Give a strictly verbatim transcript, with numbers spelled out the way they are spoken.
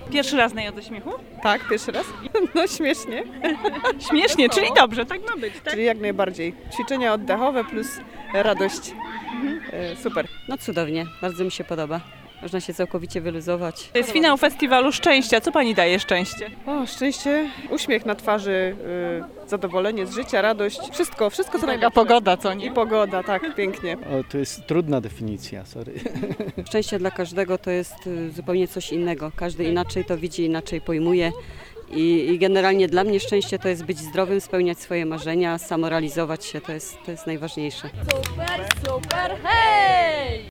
Pierwszy raz na Jodze Śmiechu? Tak, pierwszy raz. No śmiesznie. Śmiesznie, czyli dobrze, tak ma być, tak? Czyli jak najbardziej. Ćwiczenia oddechowe plus radość. E, Super. No cudownie, bardzo mi się podoba. Można się całkowicie wyluzować. To jest finał festiwalu Szczęścia. Co pani daje szczęście? O, szczęście, uśmiech na twarzy, y, zadowolenie z życia, radość. Wszystko, wszystko co Taka najlepsze. pogoda, co nie? I pogoda, tak, pięknie. O, to jest trudna definicja, sorry. Szczęście dla każdego to jest y, zupełnie coś innego. Każdy inaczej to widzi, inaczej pojmuje. I, I generalnie dla mnie szczęście to jest być zdrowym, spełniać swoje marzenia, samorealizować się, to jest, to jest najważniejsze. Super, super, hej!